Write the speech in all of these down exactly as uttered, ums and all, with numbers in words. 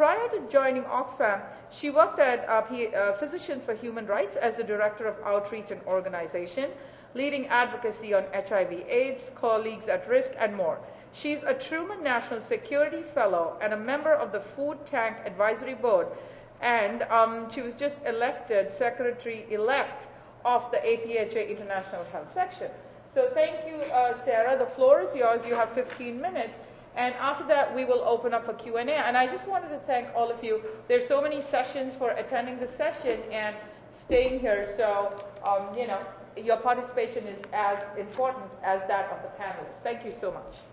prior to joining Oxfam, she worked at uh, P- uh, Physicians for Human Rights as the Director of Outreach and Organization, leading advocacy on H I V AIDS, colleagues at risk, and more. She's a Truman National Security Fellow and a member of the Food Tank Advisory Board, and um, she was just elected Secretary-elect of the A P H A International Health Section. So thank you, uh, Sarah. The floor is yours. You have fifteen minutes. And after that, we will open up for Q and A. And I just wanted to thank all of you. There's so many sessions for attending the session and staying here. So, um, you know, your participation is as important as that of the panelists. Thank you so much.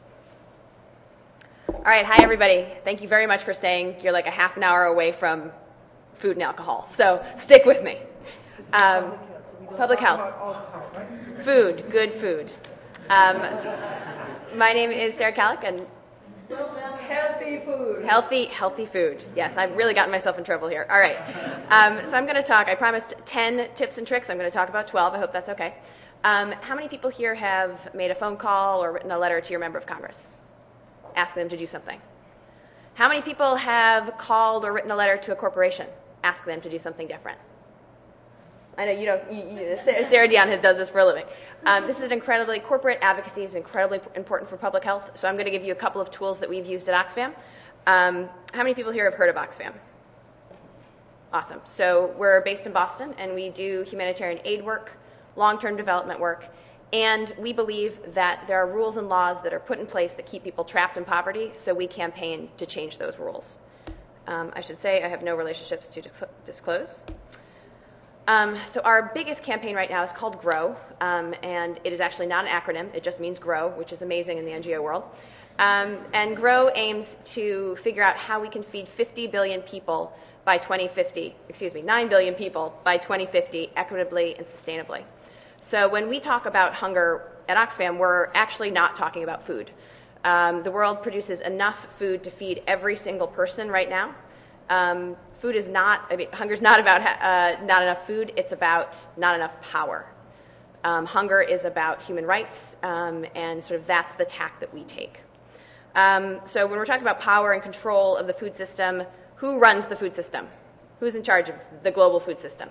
All right. Hi, everybody. Thank you very much for staying. You're like a half an hour away from food and alcohol. So stick with me. Um, public health. Food. Good food. Um, my name is Sarah Kalik, and Healthy food. Healthy, healthy food. Yes, I've really gotten myself in trouble here. All right. Um, so I'm going to talk. I promised ten tips and tricks. I'm going to talk about twelve. I hope that's okay. Um, how many people here have made a phone call or written a letter to your member of Congress? Ask them to do something. How many people have called or written a letter to a corporation? Ask them to do something different. I know you don't. You, you, Sarah Dion does this for a living. Um, this is incredibly, corporate advocacy is incredibly important for public health. So I'm going to give you a couple of tools that we've used at Oxfam. Um, how many people here have heard of Oxfam? Awesome. So we're based in Boston, and we do humanitarian aid work, long-term development work, and we believe that there are rules and laws that are put in place that keep people trapped in poverty, so we campaign to change those rules. Um, I should say I have no relationships to disclose. Um, so our biggest campaign right now is called GROW, um, and it is actually not an acronym. It just means grow, which is amazing in the N G O world. Um, and GROW aims to figure out how we can feed fifty billion people by twenty fifty, excuse me, nine billion people by twenty fifty equitably and sustainably. So when we talk about hunger at Oxfam, we're actually not talking about food. Um, the world produces enough food to feed every single person right now. Um, Food is not, I mean, hunger is not about uh, not enough food, it's about not enough power. Um, hunger is about human rights, um, and sort of that's the tack that we take. Um, so when we're talking about power and control of the food system, who runs the food system? Who's in charge of the global food system?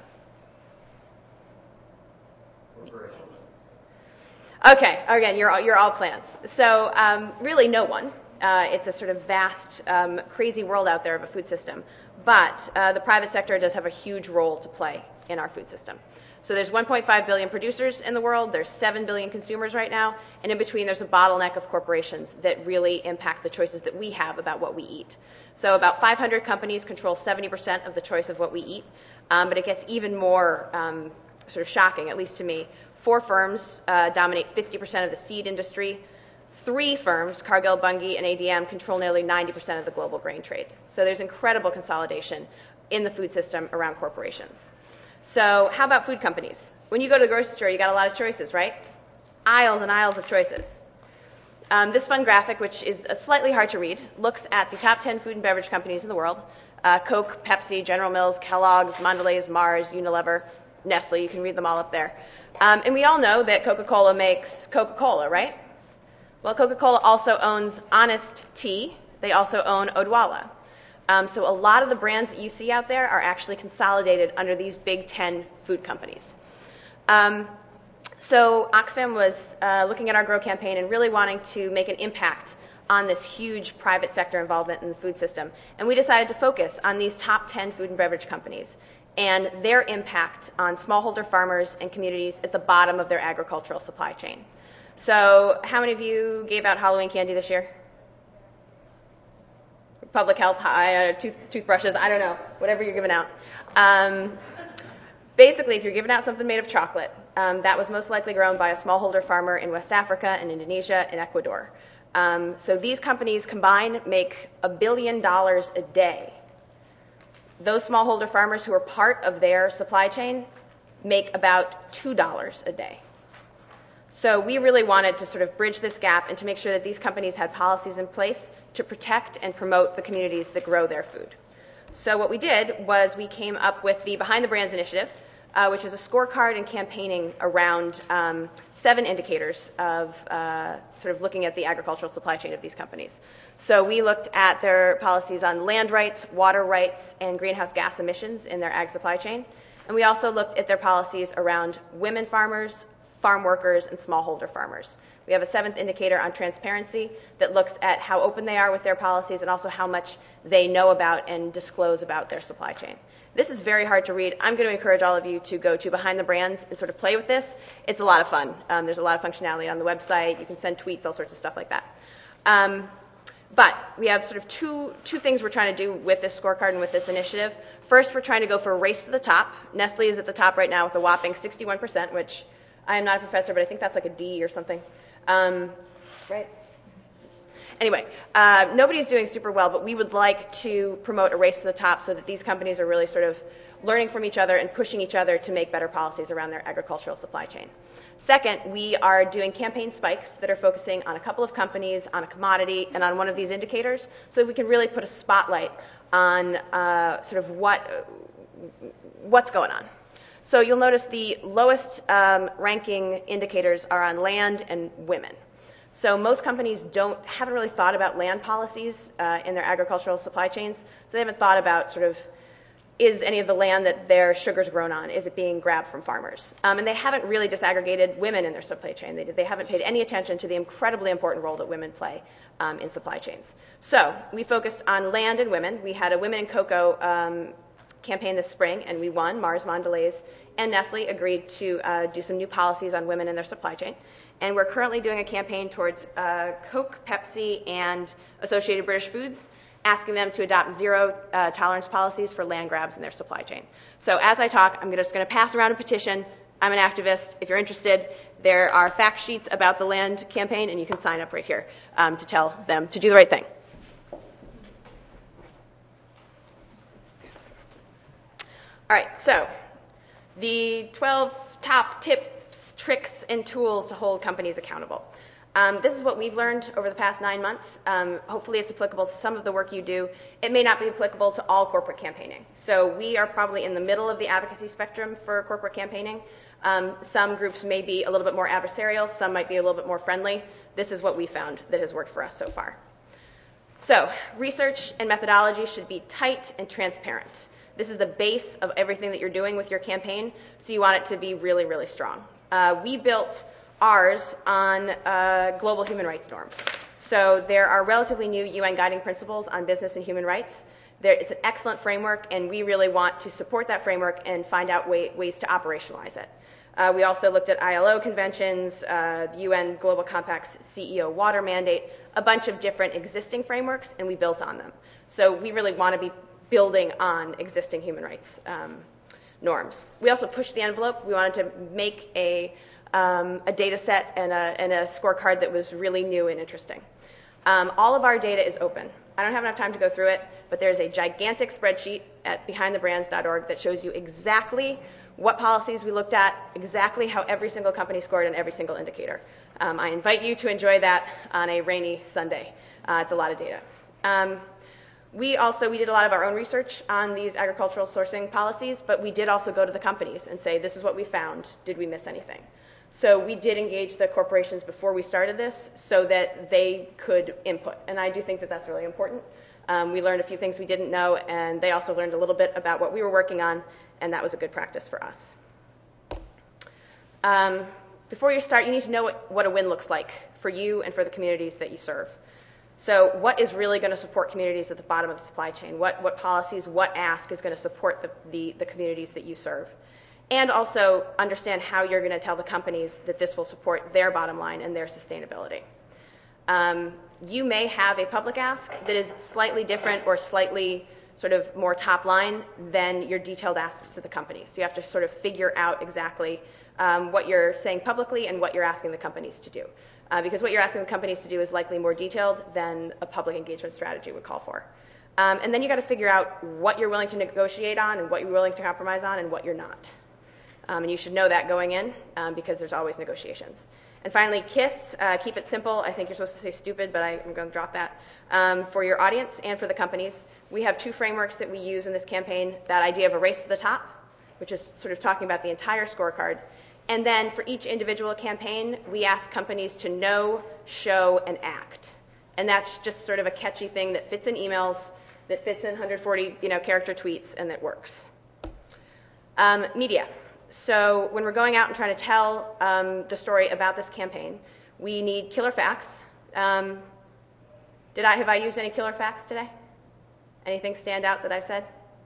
Okay, again, you're all, you're all plants. So um, really no one. Uh, it's a sort of vast, um, crazy world out there of a food system. But uh, the private sector does have a huge role to play in our food system. So there's one point five billion producers in the world, there's seven billion consumers right now, and in between there's a bottleneck of corporations that really impact the choices that we have about what we eat. So about five hundred companies control seventy percent of the choice of what we eat, um, but it gets even more um, sort of shocking, at least to me. Four firms uh, dominate fifty percent of the seed industry. Three firms, Cargill, Bunge, and A D M, control nearly ninety percent of the global grain trade. So there's incredible consolidation in the food system around corporations. So how about food companies? When you go to the grocery store, you got a lot of choices, right? Aisles and aisles of choices. Um, this fun graphic, which is uh, slightly hard to read, looks at the top ten food and beverage companies in the world. Uh, Coke, Pepsi, General Mills, Kellogg's, Mondelez, Mars, Unilever, Nestle. You can read them all up there. Um, and we all know that Coca-Cola makes Coca-Cola, right? Well, Coca-Cola also owns Honest Tea. They also own Odwalla. Um, so a lot of the brands that you see out there are actually consolidated under these big ten food companies. Um, so Oxfam was uh, looking at our GROW campaign and really wanting to make an impact on this huge private sector involvement in the food system. And we decided to focus on these top ten food and beverage companies and their impact on smallholder farmers and communities at the bottom of their agricultural supply chain. So how many of you gave out Halloween candy this year? Public health, uh, tooth, toothbrushes, I don't know, whatever you're giving out. Um, basically, if you're giving out something made of chocolate, um, that was most likely grown by a smallholder farmer in West Africa, in Indonesia, and Ecuador. Um, so these companies combined make a billion dollars a day. Those smallholder farmers who are part of their supply chain make about two dollars a day. So we really wanted to sort of bridge this gap and to make sure that these companies had policies in place to protect and promote the communities that grow their food. So what we did was we came up with the Behind the Brands initiative. uh, which is a scorecard and campaigning around um, seven indicators of uh, sort of looking at the agricultural supply chain of these companies. So we looked at their policies on land rights, water rights, and greenhouse gas emissions in their ag supply chain. And we also looked at their policies around women farmers, farm workers, and smallholder farmers. We have a seventh indicator on transparency that looks at how open they are with their policies and also how much they know about and disclose about their supply chain. This is very hard to read. I'm going to encourage all of you to go to Behind the Brands and sort of play with this. It's a lot of fun. Um, there's a lot of functionality on the website. You can send tweets, all sorts of stuff like that. Um, but we have sort of two, two things we're trying to do with this scorecard and with this initiative. First, we're trying to go for a race to the top. Nestle is at the top right now with a whopping sixty-one percent, which I am not a professor, but I think that's like a D or something. Um, right? Anyway, uh, nobody's doing super well, but we would like to promote a race to the top so that these companies are really sort of learning from each other and pushing each other to make better policies around their agricultural supply chain. Second, we are doing campaign spikes that are focusing on a couple of companies, on a commodity, and on one of these indicators so that we can really put a spotlight on uh, sort of what what's going on. So you'll notice the lowest um, ranking indicators are on land and women. So most companies don't haven't really thought about land policies uh, in their agricultural supply chains. So they haven't thought about sort of, is any of the land that their sugar's grown on, is it being grabbed from farmers? Um, and they haven't really disaggregated women in their supply chain. They, they haven't paid any attention to the incredibly important role that women play um, in supply chains. So we focused on land and women. We had a Women in Cocoa um, campaign this spring, and we won. Mars Mondelez and Nestle agreed to uh, do some new policies on women in their supply chain. And we're currently doing a campaign towards uh, Coke, Pepsi, and Associated British Foods, asking them to adopt zero uh, tolerance policies for land grabs in their supply chain. So as I talk, I'm just going to pass around a petition. I'm an activist. If you're interested, there are fact sheets about the land campaign, and you can sign up right here um, to tell them to do the right thing. All right, so the twelve top tips, tricks, and tools to hold companies accountable. Um, this is what we've learned over the past nine months. Um, hopefully it's applicable to some of the work you do. It may not be applicable to all corporate campaigning. So we are probably in the middle of the advocacy spectrum for corporate campaigning. Um, some groups may be a little bit more adversarial. Some might be a little bit more friendly. This is what we found that has worked for us so far. So research and methodology should be tight and transparent. This is the base of everything that you're doing with your campaign, so you want it to be really, really strong. Uh, we built ours on uh, global human rights norms. So there are relatively new U N guiding principles on business and human rights. There, it's an excellent framework, and we really want to support that framework and find out way, ways to operationalize it. Uh, we also looked at I L O conventions, uh, U N Global Compact's C E O water mandate, a bunch of different existing frameworks, and we built on them. So we really want to be building on existing human rights um, norms. We also pushed the envelope. We wanted to make a Um, a data set and a, and a scorecard that was really new and interesting. Um, all of our data is open. I don't have enough time to go through it, but there's a gigantic spreadsheet at behind the brands dot org that shows you exactly what policies we looked at, exactly how every single company scored on every single indicator. Um, I invite you to enjoy that on a rainy Sunday. Uh, it's a lot of data. Um, we also, we did a lot of our own research on these agricultural sourcing policies, but we did also go to the companies and say, this is what we found. Did we miss anything? So we did engage the corporations before we started this so that they could input. And I do think that that's really important. Um, we learned a few things we didn't know, and they also learned a little bit about what we were working on, and that was a good practice for us. Um, before you start, you need to know what, what a win looks like for you and for the communities that you serve. So what is really going to support communities at the bottom of the supply chain? What, what policies, what ask is going to support the, the, the communities that you serve? And also understand how you're going to tell the companies that this will support their bottom line and their sustainability. Um, you may have a public ask that is slightly different or slightly sort of more top line than your detailed asks to the company. So you have to sort of figure out exactly um, what you're saying publicly and what you're asking the companies to do. Uh, because what you're asking the companies to do is likely more detailed than a public engagement strategy would call for. Um, and then you got to figure out what you're willing to negotiate on and what you're willing to compromise on and what you're not. Um, and you should know that going in um, because there's always negotiations. And finally, KISS, uh, keep it simple. I think you're supposed to say stupid, but I, I'm going to drop that. Um, for your audience and for the companies, we have two frameworks that we use in this campaign, that idea of a race to the top which is sort of talking about the entire scorecard. And then for each individual campaign, we ask companies to know, show, and act. And that's just sort of a catchy thing that fits in emails, that fits in one hundred forty you know, character tweets, and that works. Um, media. So when we're going out and trying to tell um, the story about this campaign, we need killer facts. Um, did I have I used any killer facts today? Anything stand out that I said?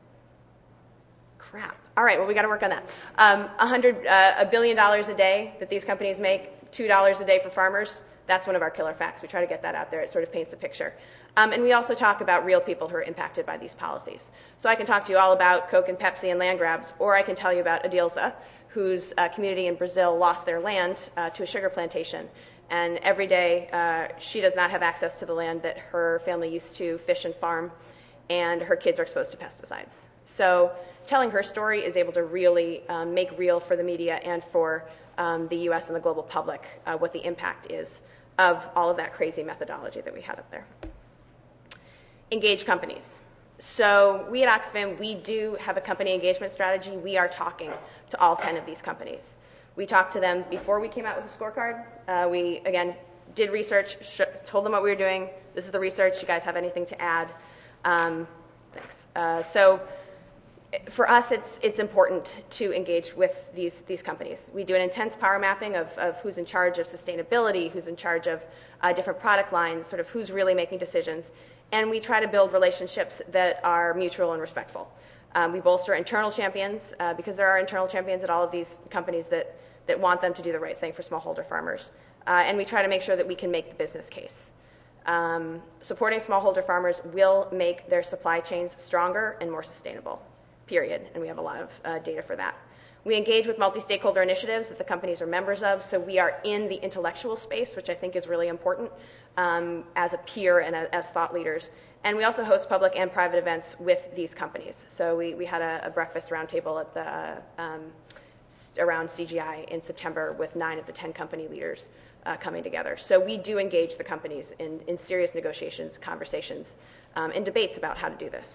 Crap. All right, well, we got to work on that. Um, a hundred, uh, a billion dollars a day that these companies make, two dollars a day for farmers. That's one of our killer facts. We try to get that out there. It sort of paints a picture. Um, and we also talk about real people who are impacted by these policies. So I can talk to you all about Coke and Pepsi and land grabs, or I can tell you about Adilza, whose uh, community in Brazil lost their land uh, to a sugar plantation. And every day uh, she does not have access to the land that her family used to fish and farm, and her kids are exposed to pesticides. So telling her story is able to really um, make real for the media and for um, the U S and the global public uh, what the impact is of all of that crazy methodology that we had up there. Engage companies. So we at Oxfam, we do have a company engagement strategy. We are talking to all ten of these companies. We talked to them before we came out with the scorecard. Uh, we, again, did research, sh- told them what we were doing. This is the research. You guys have anything to add? Um, thanks. Uh, so for us, it's it's important to engage with these these companies. We do an intense power mapping of, of who's in charge of sustainability, who's in charge of uh, different product lines, sort of who's really making decisions, and we try to build relationships that are mutual and respectful. Um, we bolster internal champions uh, because there are internal champions at all of these companies that that want them to do the right thing for smallholder farmers, uh, and we try to make sure that we can make the business case. Um, supporting smallholder farmers will make their supply chains stronger and more sustainable. Period, and we have a lot of uh, data for that. We engage with multi-stakeholder initiatives that the companies are members of, so we are in the intellectual space, which I think is really important um, as a peer and a, as thought leaders. And we also host public and private events with these companies. So we, we had a, a breakfast roundtable at the um, around C G I in September with nine of the ten company leaders uh, coming together. So we do engage the companies in, in serious negotiations, conversations, um, and debates about how to do this.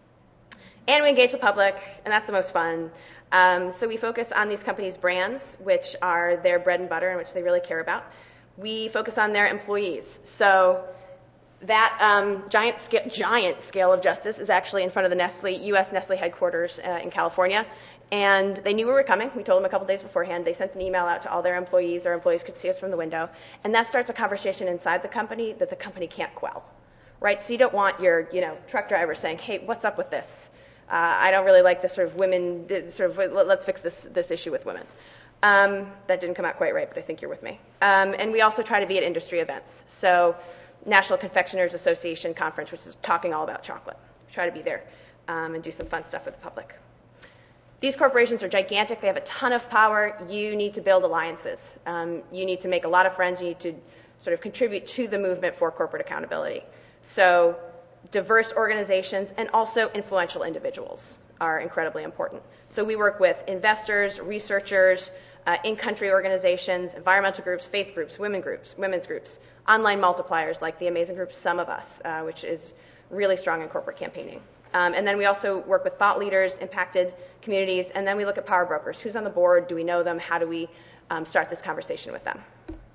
And we engage the public, and that's the most fun. Um, so we focus on these companies' brands, which are their bread and butter and which they really care about. We focus on their employees. So that um, giant, sca- giant scale of justice is actually in front of the Nestle, U S Nestle headquarters uh, in California. And they knew we were coming. We told them a couple days beforehand. They sent an email out to all their employees. Their employees could see us from the window. And that starts a conversation inside the company that the company can't quell, right? So you don't want your, you know, truck driver saying, hey, what's up with this? Uh, I don't really like this sort of women, sort of, let's fix this, this issue with women. Um, that didn't come out quite right, but I think you're with me. Um, and we also try to be at industry events. So National Confectioners Association Conference, which is talking all about chocolate. We try to be there um, and do some fun stuff with the public. These corporations are gigantic. They have a ton of power. You need to build alliances. Um, you need to make a lot of friends. You need to sort of contribute to the movement for corporate accountability. So diverse organizations and also influential individuals are incredibly important. So we work with investors, researchers, uh, in-country organizations, environmental groups, faith groups, women groups, women's groups, online multipliers like the amazing group Some of Us, uh, which is really strong in corporate campaigning. Um, and then we also work with thought leaders, impacted communities, and then we look at power brokers. Who's on the board? Do we know them? How do we um, start this conversation with them?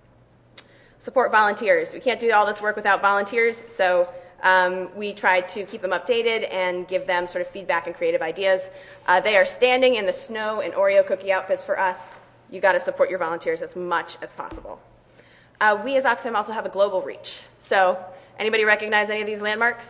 Support volunteers. We can't do all this work without volunteers, so Um, we try to keep them updated and give them sort of feedback and creative ideas. Uh, they are standing in the snow in Oreo cookie outfits for us. You got to support your volunteers as much as possible. Uh, we as Oxfam also have a global reach. So anybody recognize any of these landmarks?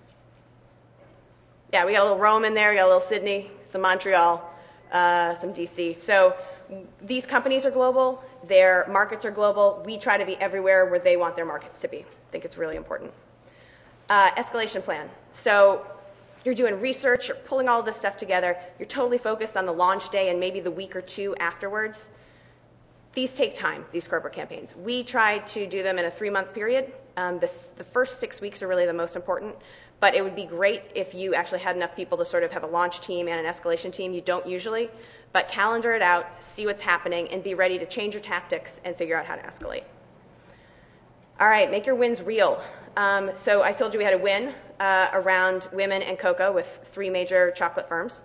Yeah, we got a little Rome in there, we got a little Sydney, some Montreal, uh, some D C. So these companies are global, their markets are global. We try to be everywhere where they want their markets to be. I think it's really important. Uh, escalation plan. So you're doing research, you're pulling all this stuff together, you're totally focused on the launch day and maybe the week or two afterwards. These take time, these corporate campaigns. We try to do them in a three-month period. Um, the, the first six weeks are really the most important, but it would be great if you actually had enough people to sort of have a launch team and an escalation team. You don't usually, but calendar it out, see what's happening, and be ready to change your tactics and figure out how to escalate. All right, make your wins real. Um, so I told you we had a win uh, around women and cocoa with three major chocolate firms.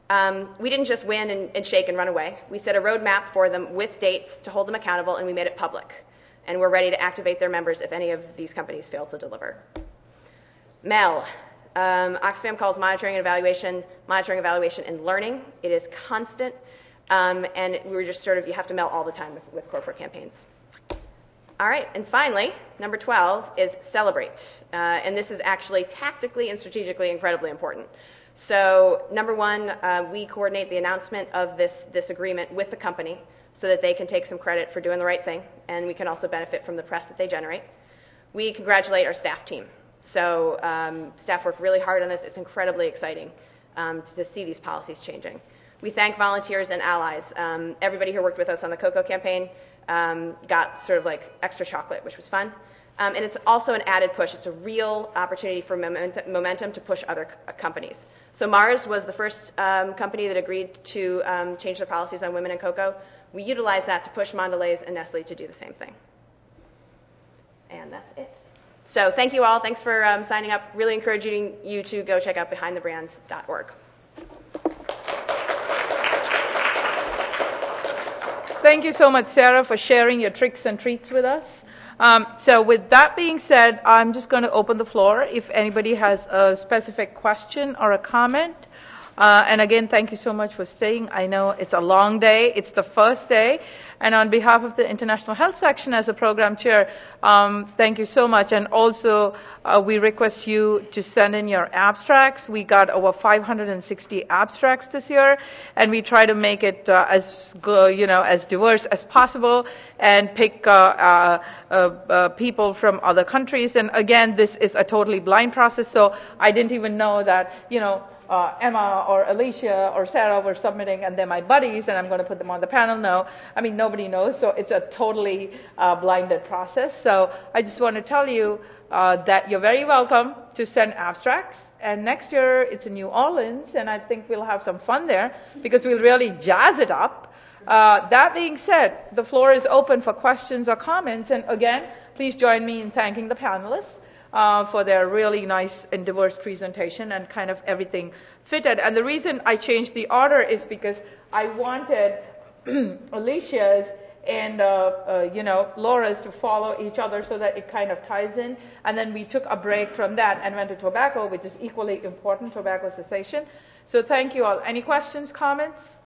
Um, we didn't just win and, and shake and run away. We set a roadmap for them with dates to hold them accountable, and we made it public. And we're ready to activate their members if any of these companies fail to deliver. MEL. Um, Oxfam calls monitoring and evaluation, monitoring, evaluation, and learning. It is constant, um, and we were just sort of, you have to MEL all the time with, with corporate campaigns. All right, and finally, number twelve is celebrate. Uh, and this is actually tactically and strategically incredibly important. So number one, uh, we coordinate the announcement of this, this agreement with the company so that they can take some credit for doing the right thing, and we can also benefit from the press that they generate. We congratulate our staff team. So um, staff work really hard on this. It's incredibly exciting um, to see these policies changing. We thank volunteers and allies. Um, everybody who worked with us on the cocoa campaign um, got sort of like extra chocolate, which was fun. Um, and it's also an added push. It's a real opportunity for momentum, momentum to push other c- companies. So Mars was the first um, company that agreed to um, change their policies on women in cocoa. We utilized that to push Mondelez and Nestle to do the same thing. And that's it. So thank you all. Thanks for um, signing up. Really encouraging you to go check out behind the brands dot org. Thank you so much, Sarah, for sharing your tricks and treats with us. Um, so with that being said, I'm just going to open the floor if anybody has a specific question or a comment. Uh, and again, thank you so much for staying. I know it's a long day. It's the first day. And on behalf of the International Health Section as a program chair, um, thank you so much. And also, uh, we request you to send in your abstracts. We got over five hundred sixty abstracts this year, and we try to make it uh, as you know as diverse as possible and pick uh, uh, uh, uh, people from other countries. And again, this is a totally blind process, so I didn't even know that you know. Uh, Emma or Alicia or Sarah were submitting, and they're my buddies, and I'm going to put them on the panel. No, I mean, nobody knows, so it's a totally uh, blinded process. So I just want to tell you uh, that you're very welcome to send abstracts. And next year, it's in New Orleans, and I think we'll have some fun there because we'll really jazz it up. Uh, that being said, the floor is open for questions or comments. And again, please join me in thanking the panelists. Uh, for their really nice and diverse presentation and kind of everything fitted. And the reason I changed the order is because I wanted Alicia's and, uh, uh, you know, Laura's to follow each other so that it kind of ties in. And then we took a break from that and went to tobacco, which is equally important, tobacco cessation. So thank you all. Any questions, comments?